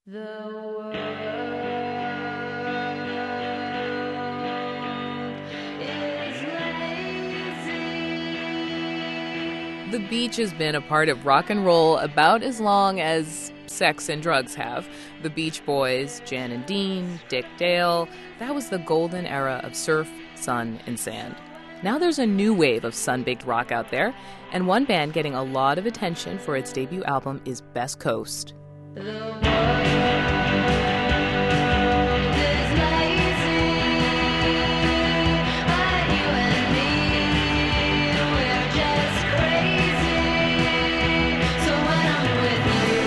The world is lazy. The beach has been a part of rock and roll about as long as sex and drugs have. The Beach Boys, Jan and Dean, Dick Dale, that was the golden era of surf, sun, and sand. Now there's a new wave of sun-baked rock out there, and one band getting a lot of attention for its debut album is Best Coast. The world is lazy, but you and me, we're just crazy. So when I'm with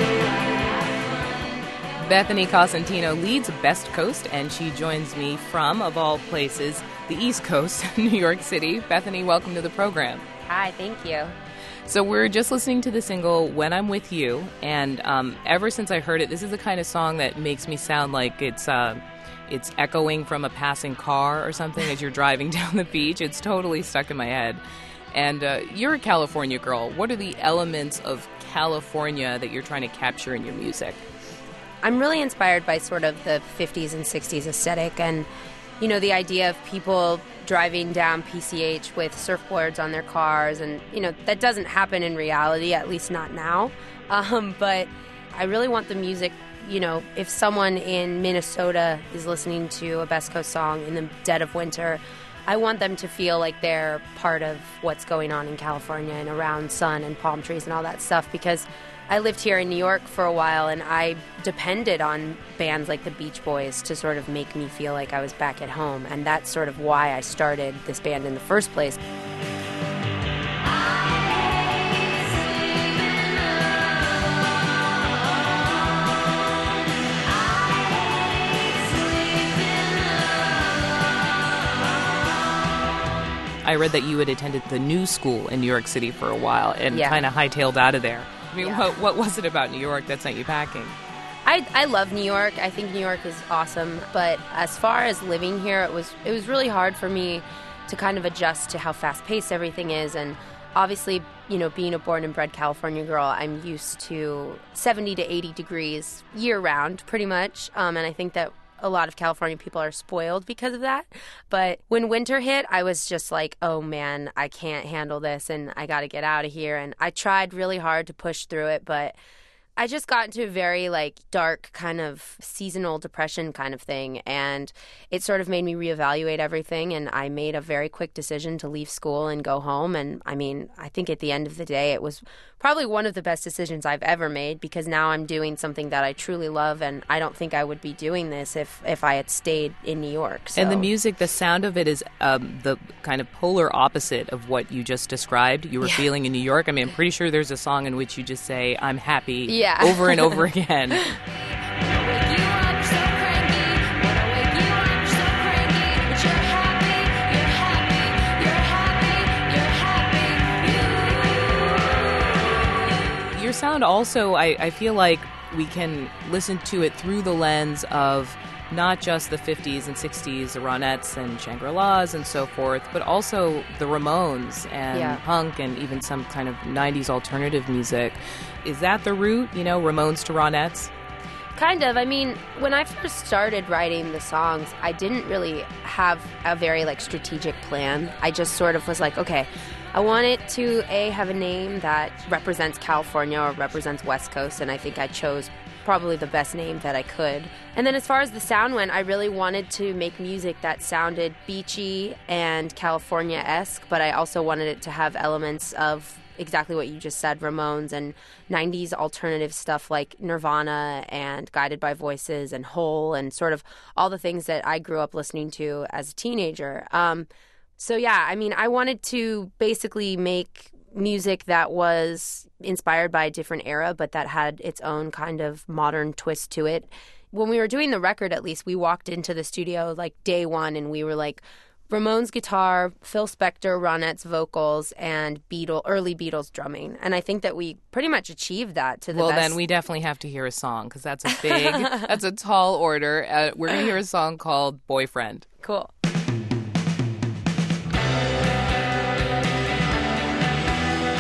you, Bethany Cosentino leads Best Coast, and she joins me from, of all places, the East Coast, New York City. Bethany, welcome to the program. Hi, thank you. So we're just listening to the single When I'm With You, and ever since I heard it, this is the kind of song that makes me sound like it's echoing from a passing car or something as you're driving down the beach. It's totally stuck in my head. And you're a California girl. What are the elements of California that you're trying to capture in your music? I'm really inspired by sort of the 50s and 60s aesthetic and, you know, the idea of people driving down PCH with surfboards on their cars. And, you know, that doesn't happen in reality, at least not now. But I really want the music, you know, if someone in Minnesota is listening to a Best Coast song in the dead of winter, I want them to feel like they're part of what's going on in California and around sun and palm trees and all that stuff, because I lived here in New York for a while, and I depended on bands like the Beach Boys to sort of make me feel like I was back at home, and that's sort of why I started this band in the first place. I read that you had attended the New School in New York City for a while and Yeah. kind of hightailed out of there. I mean, Yeah. what was it about New York that sent you packing? I love New York. I think New York is awesome. But as far as living here, it was really hard for me to kind of adjust to how fast-paced everything is. And obviously, you know, being a born and bred California girl, I'm used to 70 to 80 degrees year-round, pretty much. And I think that a lot of California people are spoiled because of that. But when winter hit, I was just like, oh man, I can't handle this and I got to get out of here. And I tried really hard to push through it, but I just got into a very like dark kind of seasonal depression kind of thing, and it sort of made me reevaluate everything, and I made a very quick decision to leave school and go home. And I mean, I think at the end of the day it was probably one of the best decisions I've ever made, because now I'm doing something that I truly love, and I don't think I would be doing this if I had stayed in New York. So. And the music, the sound of it is the kind of polar opposite of what you just described you were feeling in New York. I mean, I'm pretty sure there's a song in which you just say, I'm happy, over and over again. Your sound also, I feel like we can listen to it through the lens of not just the 50s and 60s, the Ronettes and Shangri-Las and so forth, but also the Ramones and punk and even some kind of 90s alternative music. Is that the root, you know, Ramones to Ronettes? Kind of. I mean, when I first started writing the songs, I didn't really have a very like strategic plan. I just sort of was like, okay, I want it to have a name that represents California or represents West Coast, and I think I chose probably the best name that I could. And then as far as the sound went, I really wanted to make music that sounded beachy and California-esque, but I also wanted it to have elements of exactly what you just said, Ramones and 90s alternative stuff like Nirvana and Guided by Voices and Hole and sort of all the things that I grew up listening to as a teenager. So yeah, I mean, I wanted to basically make music that was inspired by a different era, but that had its own kind of modern twist to it. When we were doing the record, at least, we walked into the studio like day one and we were like, Ramones guitar, Phil Spector, Ronettes vocals, and early Beatles drumming. And I think that we pretty much achieved that to the best. Well, then we definitely have to hear a song, because that's a big, that's a tall order. We're going to hear a song called Boyfriend. Cool.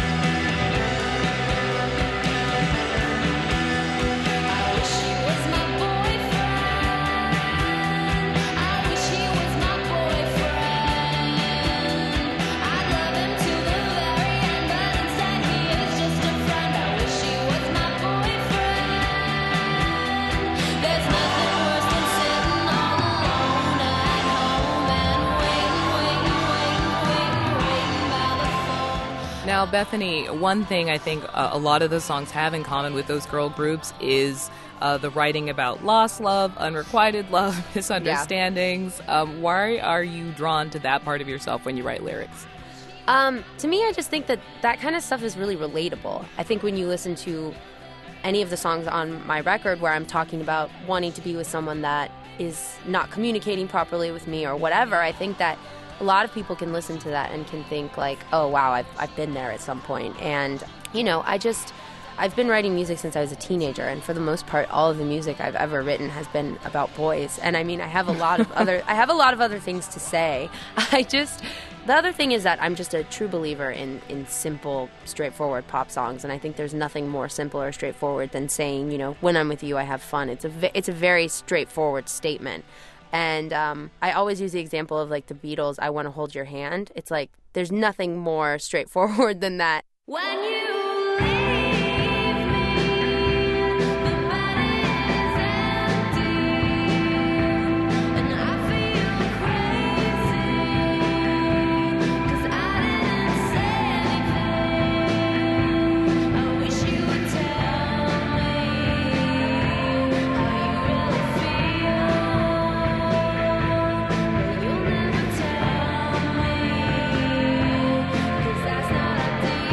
I wish he was my Now, Bethany, one thing I think a lot of the songs have in common with those girl groups is the writing about lost love, unrequited love, misunderstandings. Why are you drawn to that part of yourself when you write lyrics? To me, I just think that kind of stuff is really relatable. I think when you listen to any of the songs on my record where I'm talking about wanting to be with someone that is not communicating properly with me or whatever, I think that a lot of people can listen to that and can think like, oh, wow, I've been there at some point. And, you know, I've been writing music since I was a teenager, and for the most part, all of the music I've ever written has been about boys. And I mean, I have a lot of other things to say. The other thing is that I'm just a true believer in simple, straightforward pop songs, and I think there's nothing more simple or straightforward than saying, you know, when I'm with you, I have fun. It's a very straightforward statement. And I always use the example of, like, the Beatles, I Want to Hold Your Hand. It's like, there's nothing more straightforward than that. When you leave me, the bed is empty, and I feel crazy, 'cause I didn't say anything. I wish you would tell me how you really feel, but you'll never tell me, 'cause that's not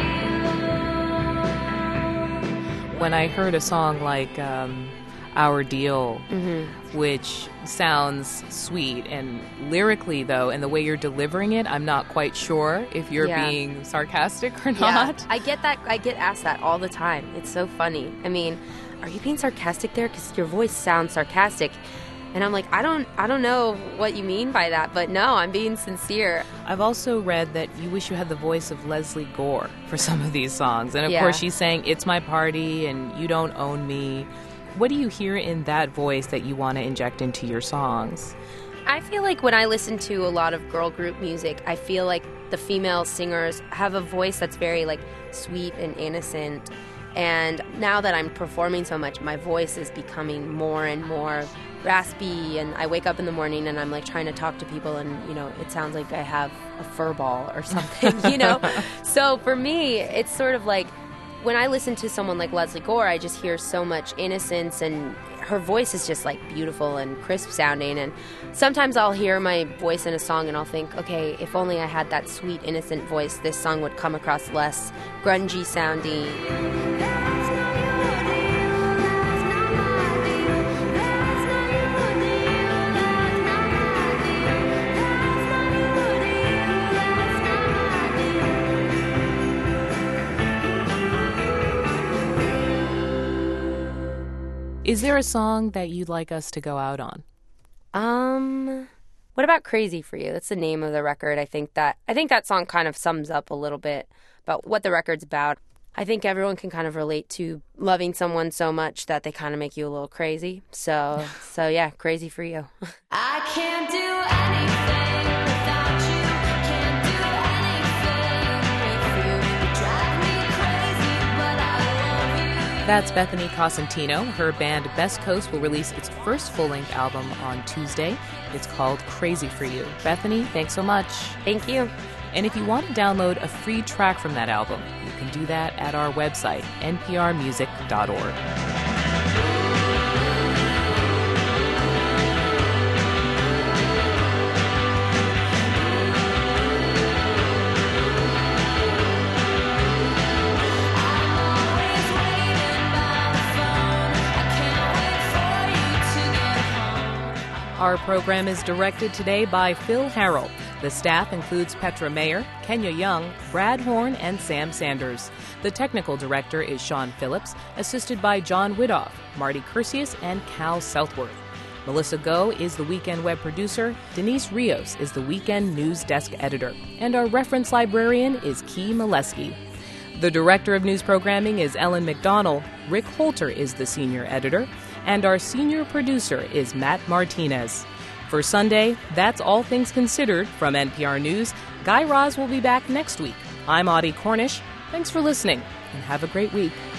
When I heard a song like Our Deal, which sounds sweet, and lyrically, though, and the way you're delivering it, I'm not quite sure if you're being sarcastic or not. Yeah, I get that. I get asked that all the time. It's so funny. I mean, are you being sarcastic there? Because your voice sounds sarcastic. And I'm like, I don't know what you mean by that, but no, I'm being sincere. I've also read that you wish you had the voice of Leslie Gore for some of these songs. And of Yeah. course, she's saying, it's my party and you don't own me. What do you hear in that voice that you want to inject into your songs? I feel like when I listen to a lot of girl group music, I feel like the female singers have a voice that's very, like, sweet and innocent. And now that I'm performing so much, my voice is becoming more and more raspy, and I wake up in the morning and I'm like trying to talk to people, and, you know, it sounds like I have a fur ball or something, you know? So for me, it's sort of like when I listen to someone like Leslie Gore, I just hear so much innocence, and her voice is just, like, beautiful and crisp sounding. And sometimes I'll hear my voice in a song and I'll think, okay, if only I had that sweet, innocent voice, this song would come across less grungy sounding. Is there a song that you'd like us to go out on? What about Crazy for You? That's the name of the record. I think that song kind of sums up a little bit about what the record's about. I think everyone can kind of relate to loving someone so much that they kind of make you a little crazy. So yeah, Crazy for You. I can't do anything without you. Can't do anything with you. You drive me crazy, but I love you. That's Bethany Cosentino. Her band Best Coast will release its first full-length album on Tuesday. It's called Crazy for You. Bethany, thanks so much. Thank you. And if you want to download a free track from that album, you can do that at our website, nprmusic.org. Our program is directed today by Phil Harrell. The staff includes Petra Mayer, Kenya Young, Brad Horn, and Sam Sanders. The technical director is Sean Phillips, assisted by John Widoff, Marty Cursius, and Cal Southworth. Melissa Goh is the Weekend web producer. Denise Rios is the Weekend news desk editor. And our reference librarian is Key Molesky. The director of news programming is Ellen McDonnell. Rick Holter is the senior editor. And our senior producer is Matt Martinez. For Sunday, that's All Things Considered from NPR News. Guy Raz will be back next week. I'm Audie Cornish. Thanks for listening, and have a great week.